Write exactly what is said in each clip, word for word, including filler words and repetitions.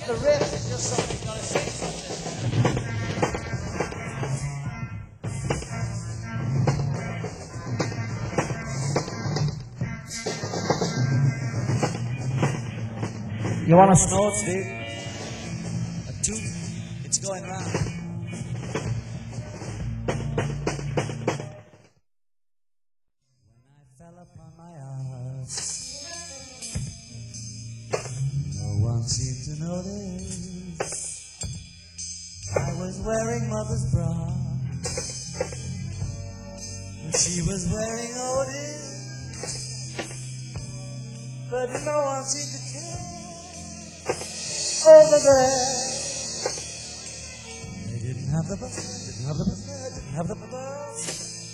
the riff. It's just something gotta say something. You want to snort, Steve? A tooth? It's going round. When I fell upon my ass, no one seemed to notice. I was wearing mother's bra, and she was wearing Otis, but no one seemed to care. Over there, they didn't have the bus, didn't have the bus, didn't have the bus.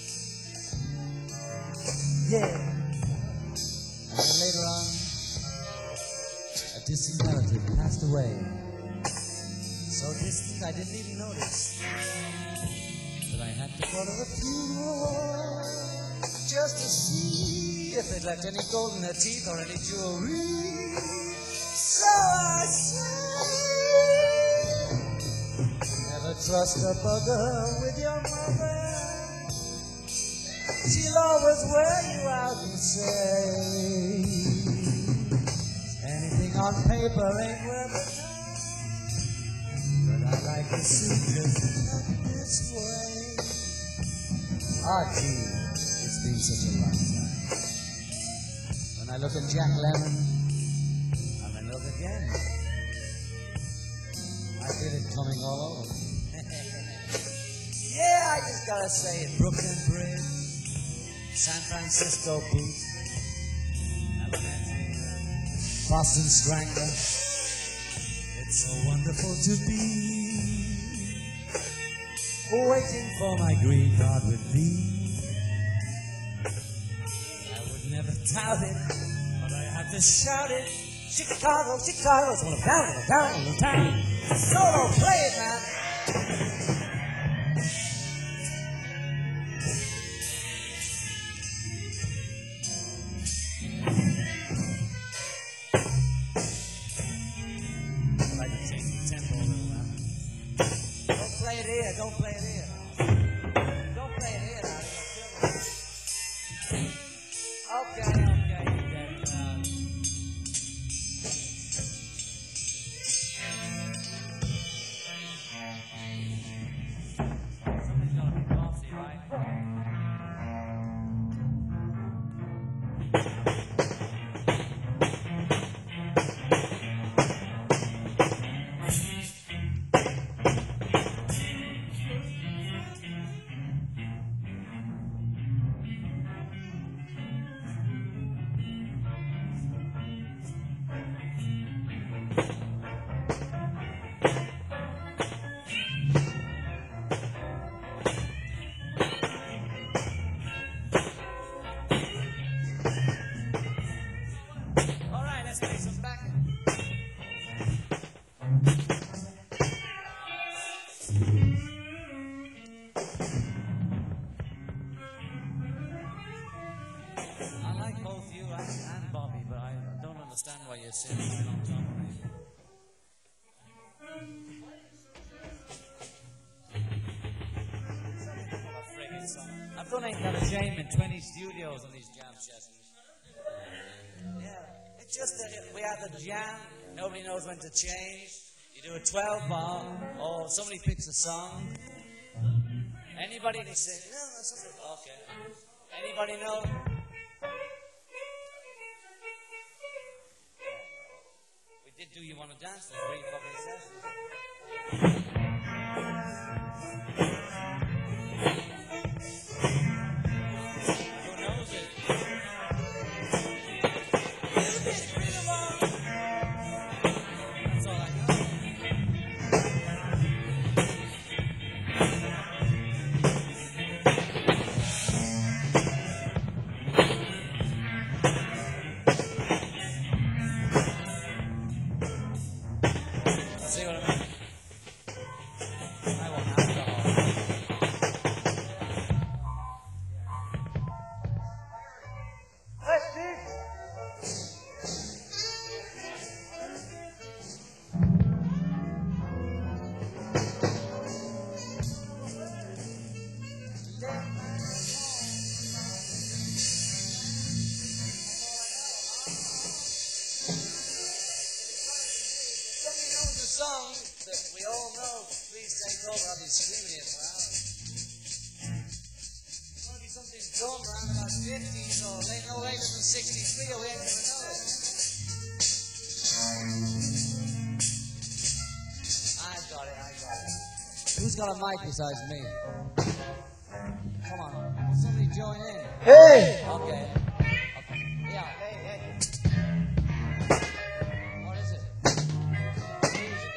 Yeah. And then later on, a distant relative passed away. So distant I didn't even notice that I had to go to the funeral just to see if they'd left any gold in their teeth or any jewelry. So I say, never trust a bugger with your mother. She'll always wear you out and say, anything on paper ain't worth a damn. But I like to see just this way. Ah, gee, it's been such a long time. When I look at Jack Lemmon, again, I feel it coming all over. Yeah, I just gotta say it. Brooklyn Bridge, San Francisco Booth, Boston Strangler. It's so wonderful to be waiting for my green card with me. I would never doubt it, but I have to shout it. Chicago, Chicago's one of down, one of down, one of down. Solo, play it, man. I can take the tempo a little, man. Don't play it here, don't play it here. Don't play it here, now. Okay, okay. Why you're sitting right on top of me. I've done Ain't Got a Shame in twenty studios on these jam sessions. Yeah, it's just that we have the jam, nobody knows when to change. You do a twelve bar, or somebody picks a song. Anybody can sing? No, no, somebody. Okay. Anybody know? Did do you want to dance for three fucking sessions? Who knows it? That's all I know. See what I mean? I want alcohol. Hey, Steve! song that we all know. Please take over. I'll be screaming it loud. It's going to be something done around about fifty, so late, no later than sixty-three, or we ain't going to know it. I got it, I got it. Who's got a mic besides me? Come on, somebody join in. Hey! Okay. Okay. Yeah, hey, hey. What is it? Music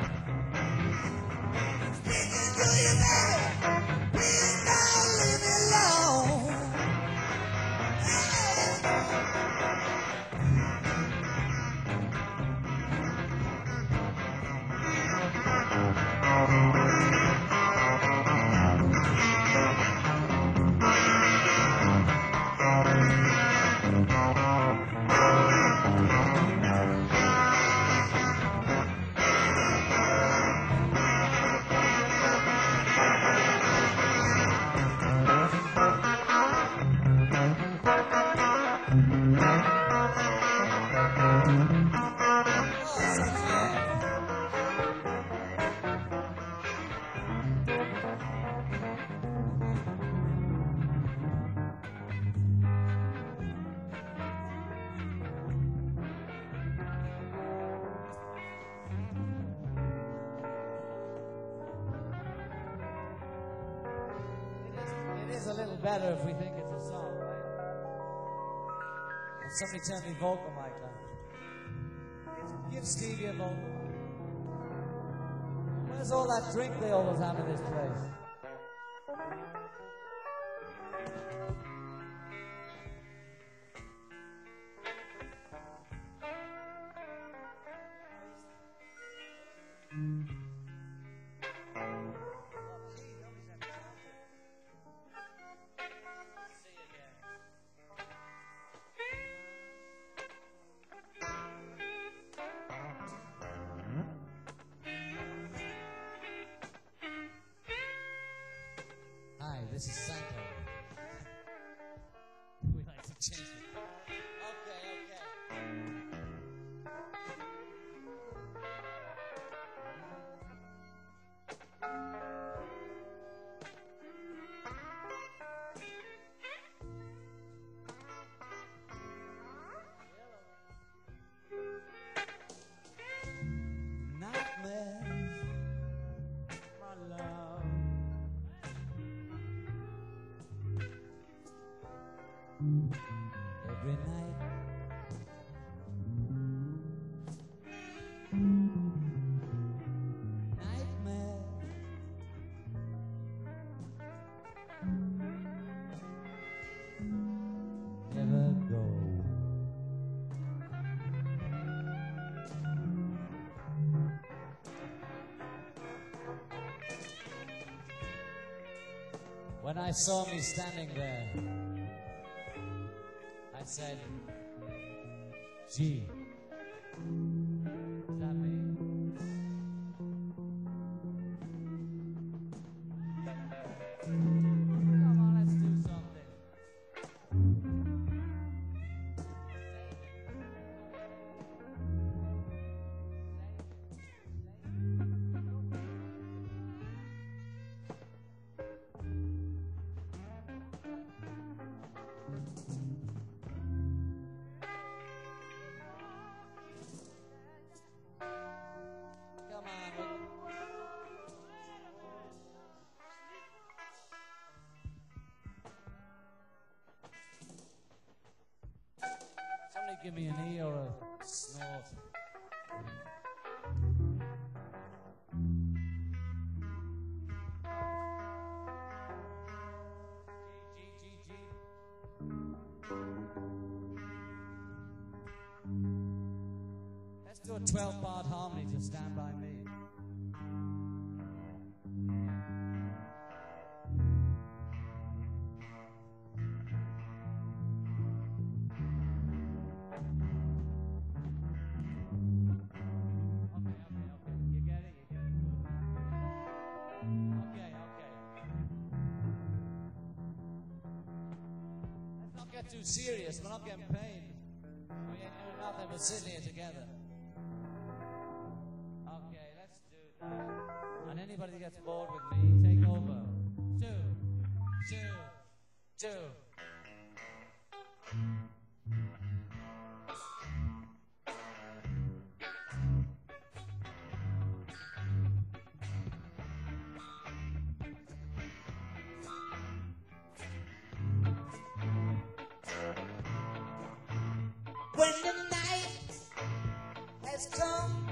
Speaking to you, baby. Please don't leave me alone. a little better if we think it's a song, right? And somebody turn me vocal mic on. Give Stevie a vocal mic. Where's all that drink they always have in this place? This is Sanko. We like to change it. Okay, okay. Nightmares, my love. Every night, nightmare. Never go. When I saw me standing there, I said, gee, is that me? Come on, let's do something. Give me an E or a snort. G, G, G, G. Let's do a twelve part harmony to Stand By Me. Too serious, we're not getting paid. We ain't doing nothing but sitting here together. Okay, let's do that. And anybody that gets bored with me, take over. Two, two, two. When the night has come,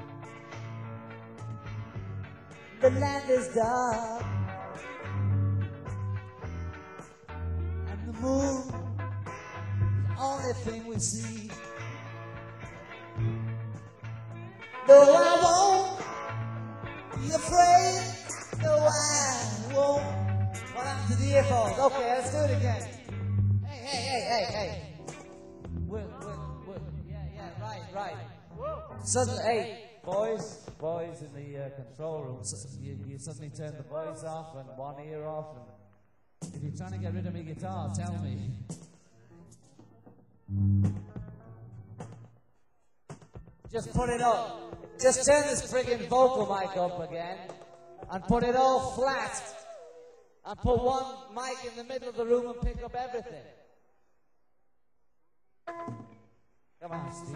the land is dark, and the moon is the only thing we see. No, I won't be afraid. No, I won't. What happened to the earphones? Okay, let's do it again. Hey, hey, hey, hey, hey. We're, we're, Right, right. Suddenly, hey, boys, boys in the uh, control room, so you, you suddenly turn the voice off and one ear off, and if you're trying to get rid of my guitar, tell me. Just put it up. Just turn this friggin' vocal mic up again, and put it all flat, and put one mic in the middle of the room and pick up everything. Come on, Steve.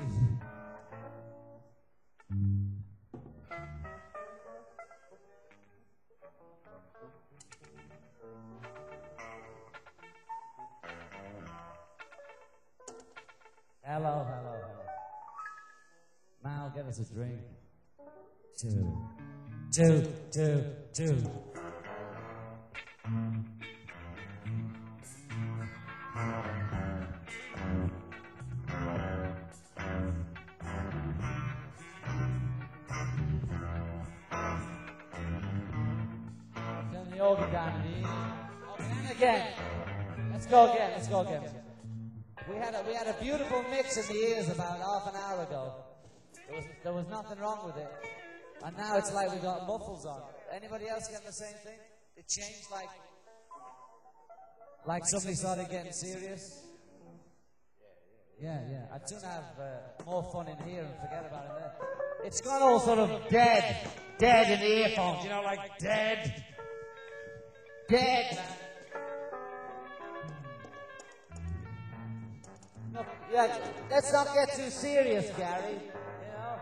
Hello, hello, hello. Now get us a drink. Two. Two, two, two. Turn the organ down in the evening. Okay, and again. Let's go again, let's go again. We had a we had a beautiful mix in the ears about half an hour ago. There was there was nothing wrong with it. And now it's like we got muffles on. Anybody else getting the same thing? It changed like like somebody started getting serious. Yeah, yeah. I'd sooner have uh, more fun in here and forget about it there. It's got all sort of dead, dead in the earphones. You know, like dead, dead. Look, yeah, let's not get too serious, Gary. You know.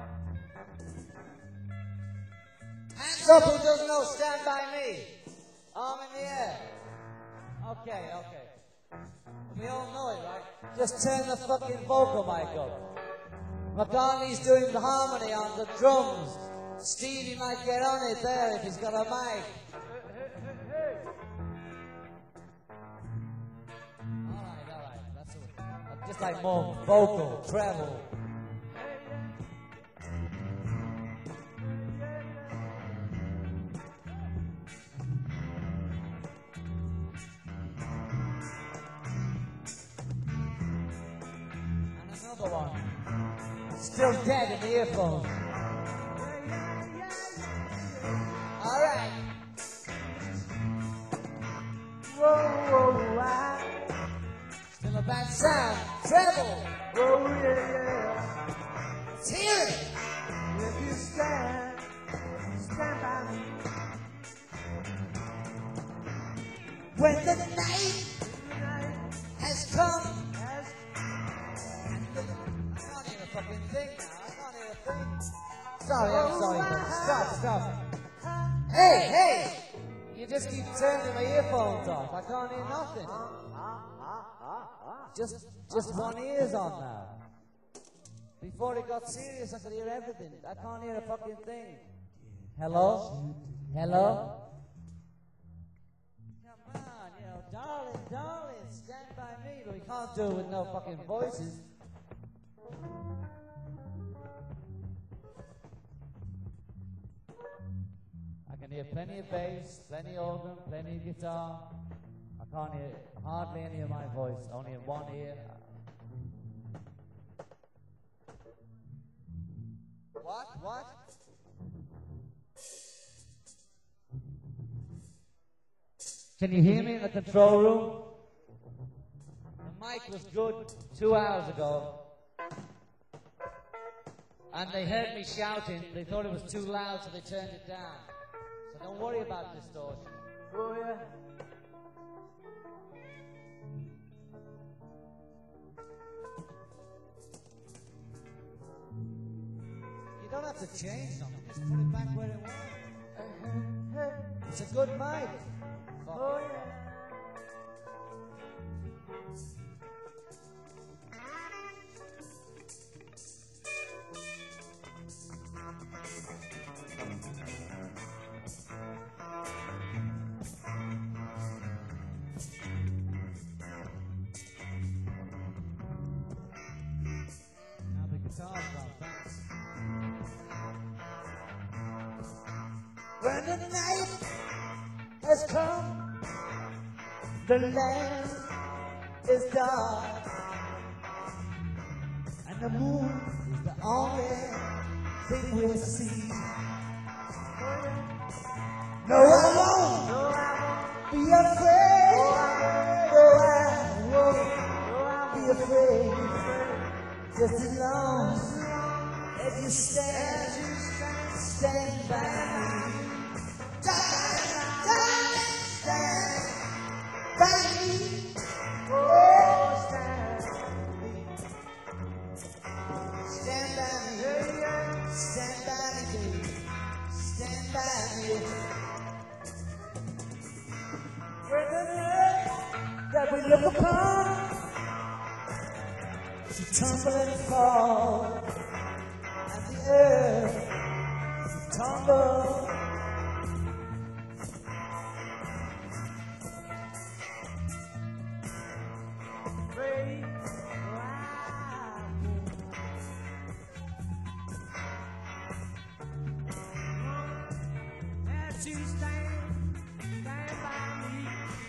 Hands up who doesn't know Stand By Me. Arm in the air. Okay, okay. We all know it, right? Just turn the fucking vocal mic up. McCartney's doing the harmony on the drums. Stevie might get on it there if he's got a mic. Alright, alright. That's what, just like more vocal, treble. One. Still dead in the earphones. All right. Whoa, whoa, wow. Still a bad sound. Treble. Whoa, yeah, yeah. Let's hear it. If you stand, stand by me. When the night has come. Fucking thing now. I can't hear a thing. Sorry, I'm sorry, but stop, stop. Hey, hey! You just keep turning my earphones off. I can't hear nothing. Just, just one ear's on now. Before it got serious, I could hear everything. I can't hear a fucking thing. Hello? Hello? Come on, you know, darling, darling, stand by me. But we can't do it with no fucking voices. I can hear plenty of bass, plenty of organ, plenty of guitar. I can't hear hardly any of my voice, only in one ear. What? What? Can you hear me in the control room? The mic was good two hours ago. And they heard me shouting. They thought it was too loud, so they turned it down. So don't worry about distortion. Oh, yeah. You don't have to change something. Just put it back where it was. It's a good mic. Oh, yeah. When the night has come, the land is dark, and the moon is the only thing we'll see. No, I won't be afraid. No, I won't be afraid. Just as long as you stand, stand by me. That we look upon, to tumble and fall, and the earth to tumble. Pray for I as you stand, stand by me.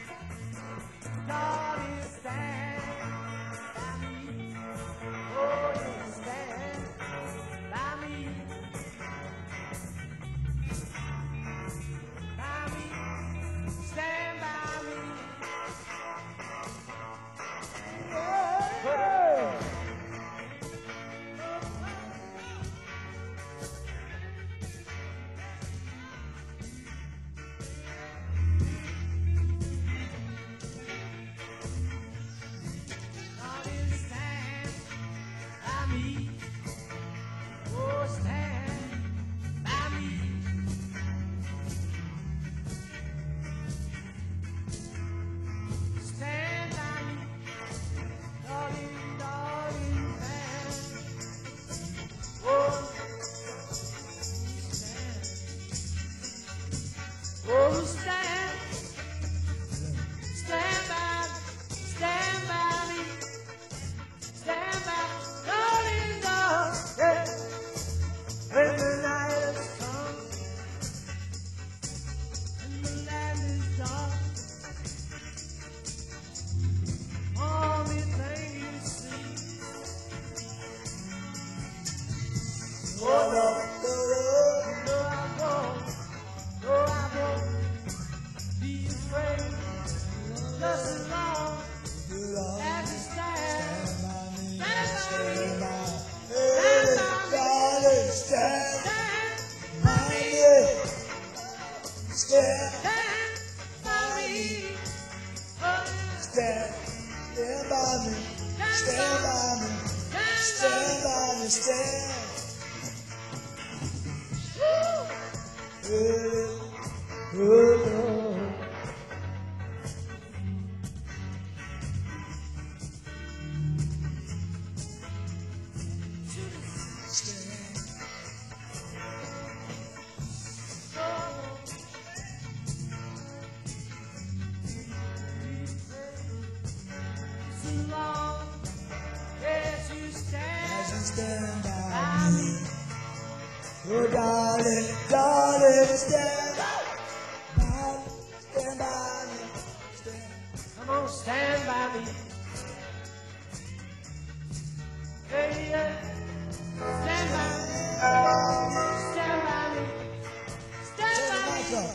God is stand by me. Oh, you stand by me. By me, stand by me. Hey. God is stand by me. Oh, stand by me. Stand by me. Darling, darling, stand. Oh, stand. Oh, stand. Stand by, stand by me. Stand by, darling, darling. When the night has come and the land is dark, only thing you see. Oh, no, no, no, I won't, no, I won't be afraid. Just as long as you stand, stand by me, stand by me, stand by me, stand by me, stand by me, stand by me, stand by me, stand. Oh, Lord. So long as you stand, stand by me. Oh, darling, darling, stand by me. Stand by me. Stand. Come on, stand by me. Hey, yeah. Stand by me. Stand by me. Stand by me.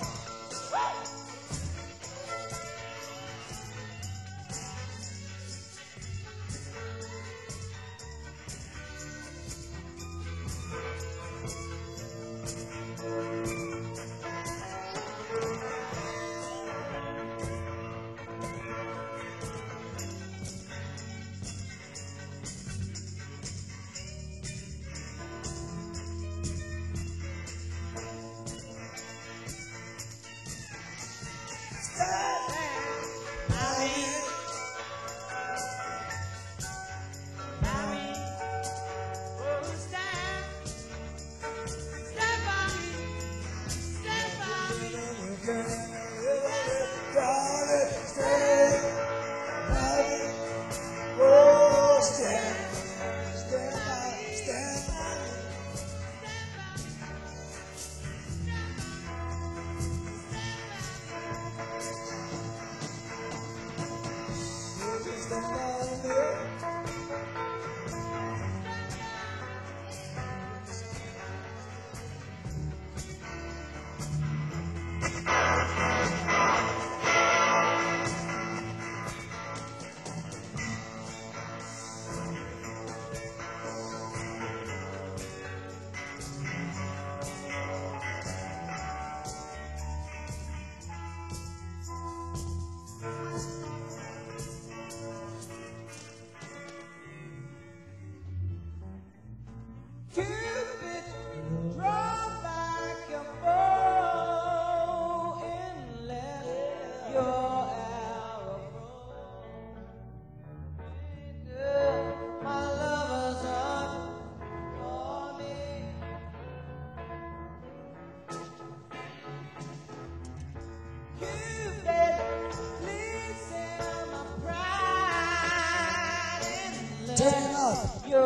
Turn up.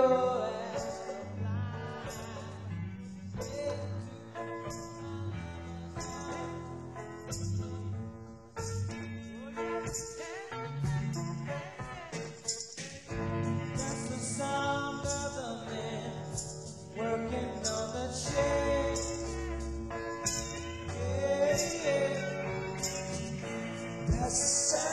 That's the sound of the men working on the chain. Yeah, yeah. That's the sound.